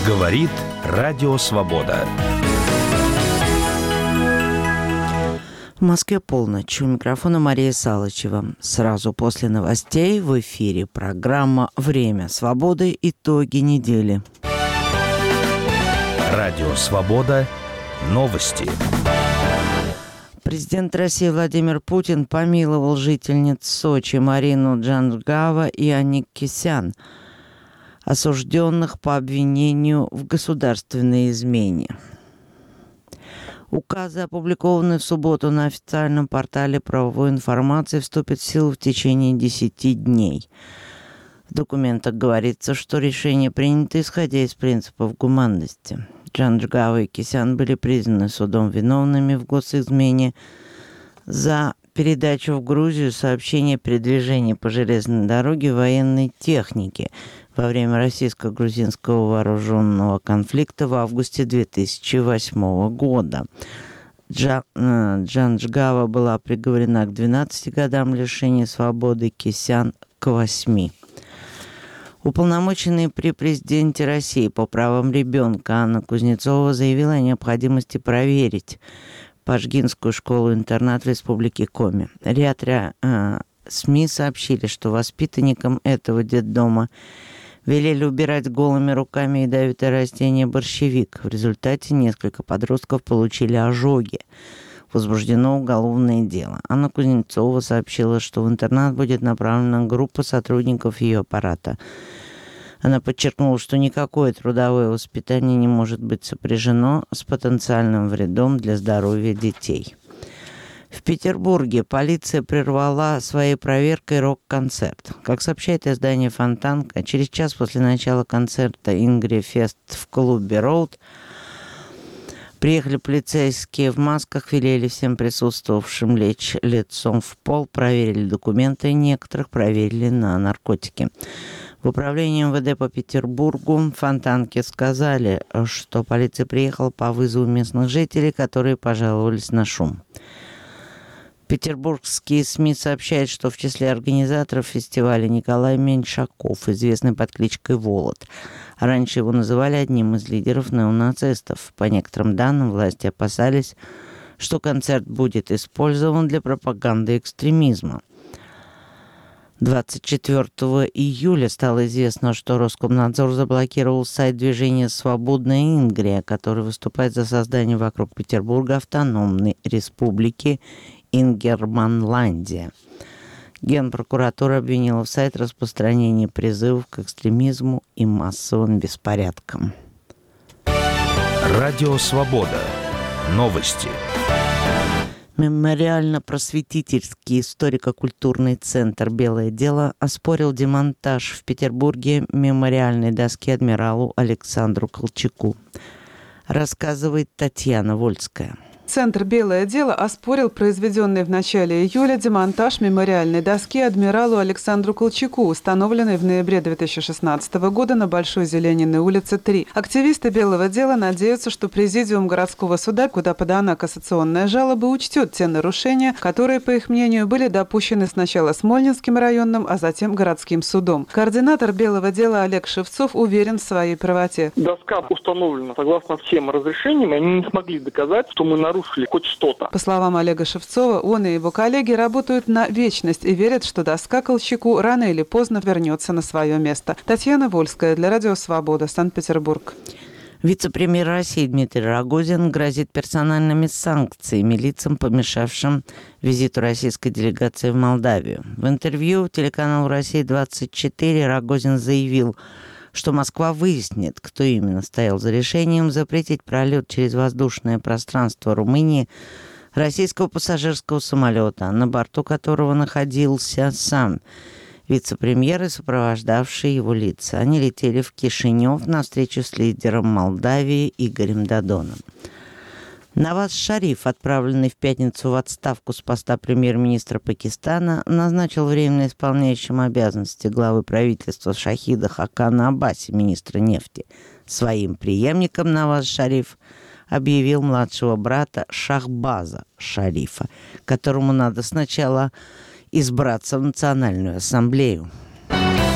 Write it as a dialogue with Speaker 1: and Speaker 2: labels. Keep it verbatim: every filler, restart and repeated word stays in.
Speaker 1: Говорит Радио Свобода.
Speaker 2: В Москве полночь. У микрофона Мария Салычева. Сразу после новостей в эфире программа «Время свободы. Итоги недели».
Speaker 1: Радио Свобода. Новости.
Speaker 2: Президент России Владимир Путин помиловал жительниц Сочи Марину Джанджгава и Аниккисян, осужденных по обвинению в государственной измене. Указы, опубликованные в субботу на официальном портале правовой информации, вступят в силу в течение десяти дней. В документах говорится, что решение принято исходя из принципов гуманности. Джанджгава и Кисян были признаны судом виновными в госизмене за передачу в Грузию сообщения о передвижении по железной дороге военной техники во время российско-грузинского вооруженного конфликта в августе две тысячи восьмого года. Джа, э, Джанджгава была приговорена к двенадцати годам лишения свободы, Кисян к восьми. Уполномоченный при президенте России по правам ребенка Анна Кузнецова заявила о необходимости проверить Пашгинскую школу-интернат в республике Коми. Ряд э, СМИ сообщили, что воспитанникам этого детдома велели убирать голыми руками ядовитое растение борщевик. В результате несколько подростков получили ожоги. Возбуждено уголовное дело. Анна Кузнецова сообщила, что в интернат будет направлена группа сотрудников ее аппарата. Она подчеркнула, что никакое трудовое воспитание не может быть сопряжено с потенциальным вредом для здоровья детей. В Петербурге полиция прервала своей проверкой рок-концерт. Как сообщает издание «Фонтанка», через час после начала концерта «Ингри Фест» в клубе «Роуд» приехали полицейские в масках, велели всем присутствовавшим лечь лицом в пол, проверили документы, некоторых проверили на наркотики. В управлении эм вэ дэ по Петербургу Фонтанке сказали, что полиция приехала по вызову местных жителей, которые пожаловались на шум. Петербургские СМИ сообщают, что в числе организаторов фестиваля Николай Меньшаков, известный под кличкой Волод. Раньше его называли одним из лидеров неонацистов. По некоторым данным, власти опасались, что концерт будет использован для пропаганды экстремизма. двадцать четвёртого июля стало известно, что Роскомнадзор заблокировал сайт движения «Свободная Ингрия», который выступает за создание вокруг Петербурга автономной республики Ингерманландия. Генпрокуратура обвинила в сайт распространение призывов к экстремизму и массовым беспорядкам.
Speaker 1: Радио Свобода. Новости.
Speaker 2: Мемориально-просветительский историко-культурный центр «Белое дело» оспорил демонтаж в Петербурге мемориальной доски адмиралу Александру Колчаку. Рассказывает Татьяна Вольская.
Speaker 3: Центр «Белое дело» оспорил произведенный в начале июля демонтаж мемориальной доски адмиралу Александру Колчаку, установленной в ноябре две тысячи шестнадцатого года на Большой Зелениной улице три. Активисты «Белого дела» надеются, что Президиум городского суда, куда подана кассационная жалоба, учтет те нарушения, которые, по их мнению, были допущены сначала Смольнинским районным, а затем городским судом. Координатор «Белого дела» Олег Шевцов уверен в своей правоте.
Speaker 4: Доска установлена согласно всем разрешениям, и они не смогли доказать, что мы нарушили хоть что-то.
Speaker 3: По словам Олега Шевцова, он и его коллеги работают на вечность и верят, что доска Колчаку рано или поздно вернется на свое место. Татьяна Вольская для Радио Свобода, Санкт-Петербург.
Speaker 2: Вице-премьер России Дмитрий Рогозин грозит персональными санкциями лицам, помешавшим визиту российской делегации в Молдавию. В интервью телеканалу «Россия двадцать четыре» Рогозин заявил, что Москва выяснит, кто именно стоял за решением запретить пролет через воздушное пространство Румынии российского пассажирского самолета, на борту которого находился сам вице-премьер и сопровождавшие его лица. Они летели в Кишинев на встречу с лидером Молдавии Игорем Додоном. Наваз Шариф, отправленный в пятницу в отставку с поста премьер-министра Пакистана, назначил временно исполняющим обязанности главы правительства Шахида Хакана Аббаси, министра нефти. Своим преемником Наваз Шариф объявил младшего брата Шахбаза Шарифа, которому надо сначала избраться в Национальную ассамблею.